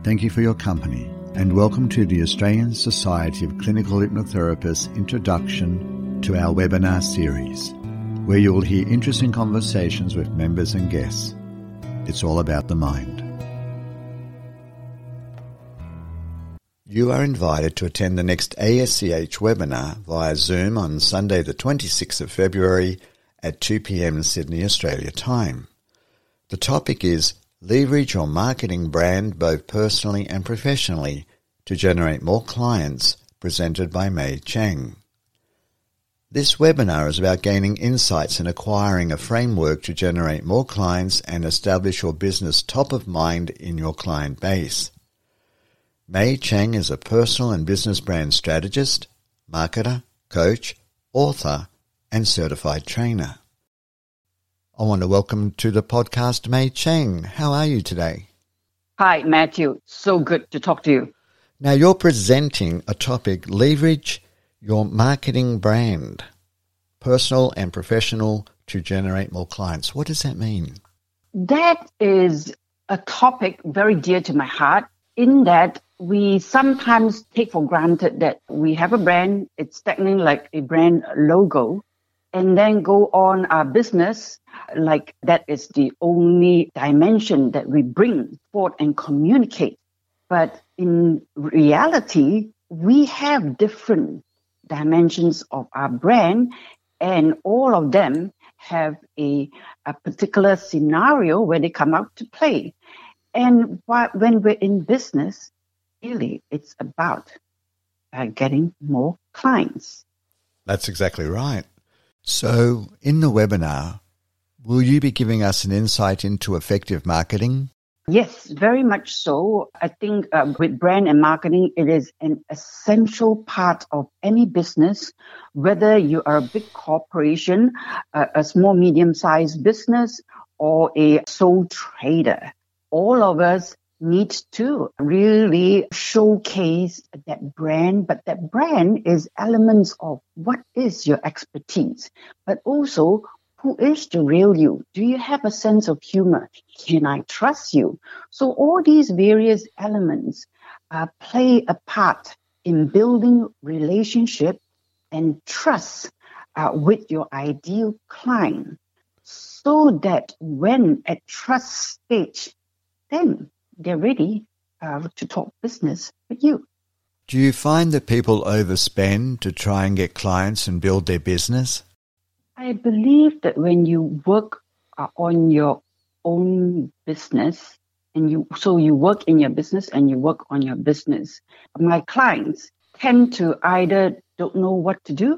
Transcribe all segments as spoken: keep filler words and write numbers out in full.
Thank you for your company and welcome to the Australian Society of Clinical Hypnotherapists introduction to our webinar series, where you will hear interesting conversations with members and guests. It's all about the mind. You are invited to attend the next A S C H webinar via Zoom on Sunday the twenty-sixth of February at two p.m. Sydney, Australia time. The topic is Leverage your marketing brand both personally and professionally to generate more clients, presented by Mei Cheng. This webinar is about gaining insights and acquiring a framework to generate more clients and establish your business top of mind in your client base. Mei Cheng is a personal and business brand strategist, marketer, coach, author, and certified trainer. I want to welcome to the podcast Mei Cheng. How are you today? Hi, Matthew. So good to talk to you. Now, you're presenting a topic, leverage your marketing brand, personal and professional, to generate more clients. What does that mean? That is a topic very dear to my heart, in that we sometimes take for granted that we have a brand, it's technically like a brand logo, and then go on our business like that is the only dimension that we bring forth and communicate. But in reality, we have different dimensions of our brand, and all of them have a, a particular scenario where they come out to play. And when we're in business, really, it's about uh, getting more clients. That's exactly right. So in the webinar, will you be giving us an insight into effective marketing? Yes, very much so. I think uh, with brand and marketing, it is an essential part of any business, whether you are a big corporation, uh, a small, medium-sized business, or a sole trader. All of us need to really showcase that brand, but that brand is elements of what is your expertise, but also who is the real you? Do you have a sense of humor? Can I trust you? So all these various elements uh, play a part in building relationship and trust uh, with your ideal client, so that when at trust stage, then they're ready uh, to talk business with you. Do you find that people overspend to try and get clients and build their business? I believe that when you work uh, on your own business, and you so you work in your business and you work on your business, my clients tend to either don't know what to do,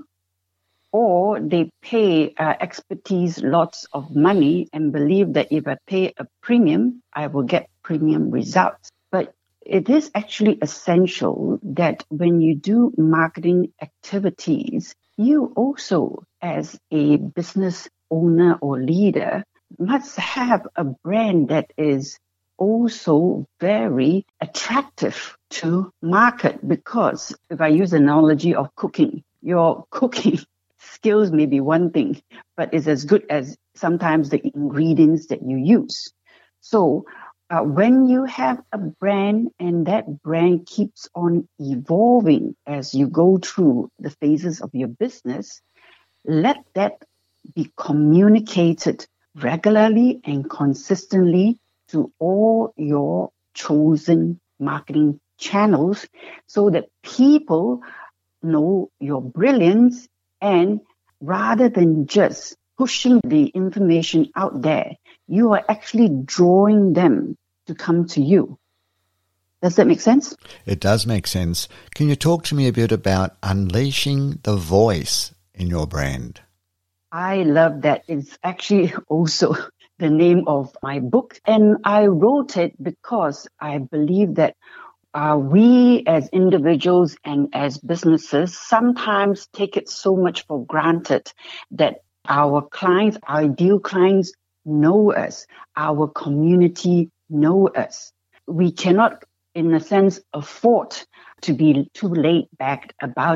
or they pay uh, expertise lots of money and believe that if I pay a premium, I will get premium results. But it is actually essential that when you do marketing activities, you also, as a business owner or leader, must have a brand that is also very attractive to market. Because if I use the analogy of cooking, your cooking skills may be one thing, but it's as good as sometimes the ingredients that you use. So uh, when you have a brand and that brand keeps on evolving as you go through the phases of your business, let that be communicated regularly and consistently to all your chosen marketing channels, so that people know your brilliance. And rather than just pushing the information out there, you are actually drawing them to come to you. Does that make sense? It does make sense. Can you talk to me a bit about unleashing the voice in your brand? I love that. It's actually also the name of my book. And I wrote it because I believe that Uh, we as individuals and as businesses sometimes take it so much for granted that our clients, our ideal clients know us, our community know us. We cannot, in a sense, afford to be too laid back about it.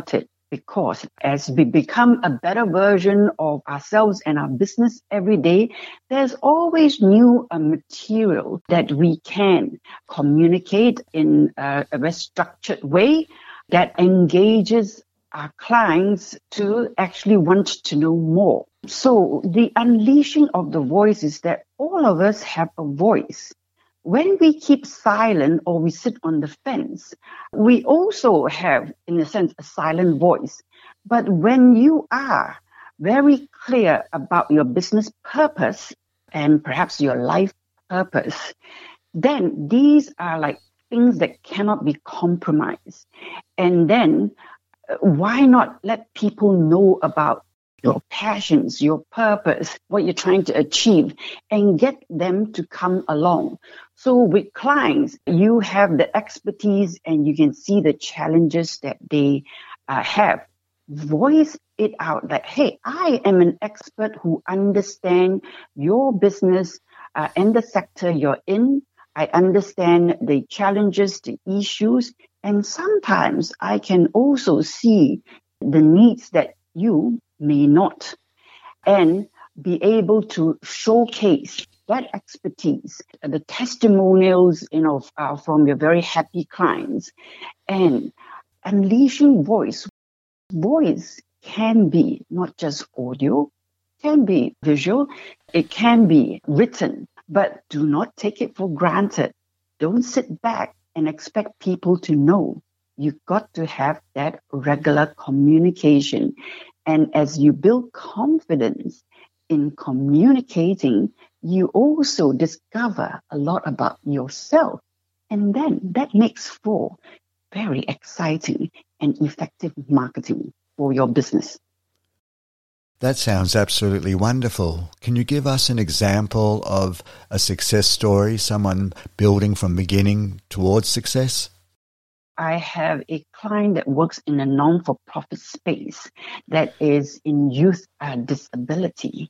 because as we become a better version of ourselves and our business every day, there's always new uh, material that we can communicate in a, a very structured way that engages our clients to actually want to know more. So the unleashing of the voice is that all of us have a voice. When we keep silent or we sit on the fence, we also have, in a sense, a silent voice. But when you are very clear about your business purpose and perhaps your life purpose, then these are like things that cannot be compromised. And then why not let people know about your passions, your purpose, what you're trying to achieve, and get them to come along. So with clients, you have the expertise and you can see the challenges that they uh, have. Voice it out that, hey, I am an expert who understands your business uh, and the sector you're in. I understand the challenges, the issues, and sometimes I can also see the needs that you may not, and be able to showcase that expertise, the testimonials, you know, uh, from your very happy clients, and unleashing voice. Voice can be not just audio, can be visual, it can be written, but do not take it for granted. Don't sit back and expect people to know. You've got to have that regular communication. And as you build confidence in communicating, you also discover a lot about yourself. And then that makes for very exciting and effective marketing for your business. That sounds absolutely wonderful. Can you give us an example of a success story, someone building from beginning towards success? I have a client that works in a non-for-profit space that is in youth uh, disability.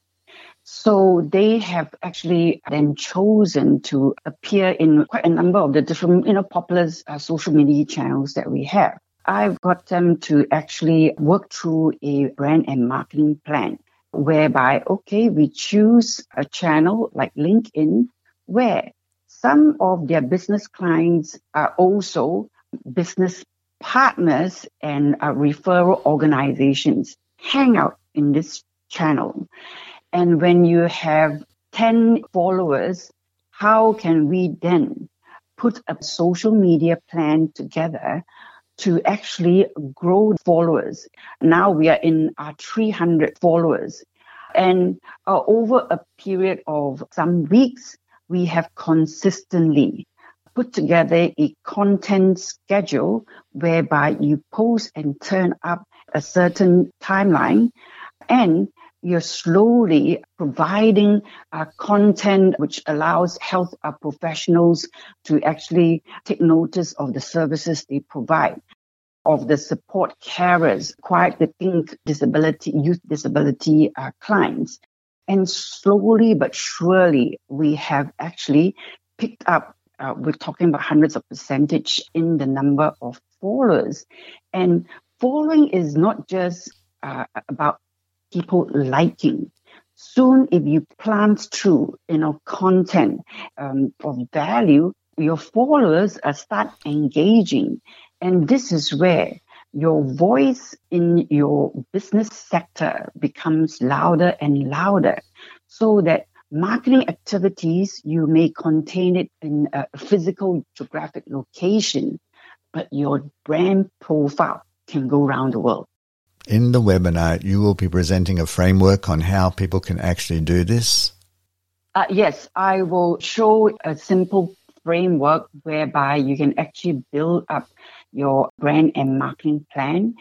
So they have actually then chosen to appear in quite a number of the different, you know, popular uh, social media channels that we have. I've got them to actually work through a brand and marketing plan whereby, okay, we choose a channel like LinkedIn where some of their business clients are also business partners and uh, referral organizations hang out in this channel. And when you have ten followers, how can we then put a social media plan together to actually grow followers? Now we are in our three hundred followers. And uh, over a period of some weeks, we have consistently put together a content schedule whereby you post and turn up a certain timeline, and you're slowly providing uh, content which allows health uh, professionals to actually take notice of the services they provide, of the support carers, quite the think disability, youth disability uh, clients. And slowly but surely, we have actually picked up Uh, we're talking about hundreds of percentage in the number of followers. And following is not just uh, about people liking. Soon, if you plant through, you know, content um, of value, your followers uh, start engaging. And this is where your voice in your business sector becomes louder and louder, so that marketing activities, you may contain it in a physical geographic location, but your brand profile can go around the world. In the webinar, you will be presenting a framework on how people can actually do this? Uh, yes, I will show a simple framework whereby you can actually build up your brand and marketing plan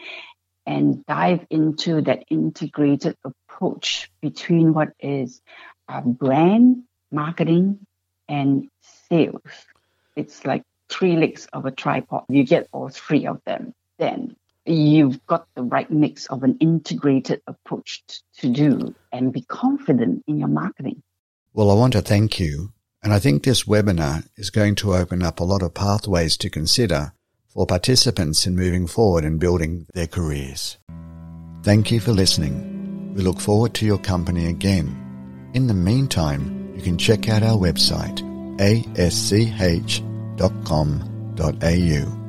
and dive into that integrated approach between what is Uh, brand, marketing, and sales. It's like three legs of a tripod. You get all three of them. Then you've got the right mix of an integrated approach t- to do and be confident in your marketing. Well, I want to thank you. And I think this webinar is going to open up a lot of pathways to consider for participants in moving forward and building their careers. Thank you for listening. We look forward to your company again. In the meantime, you can check out our website, a s c h dot com dot a u.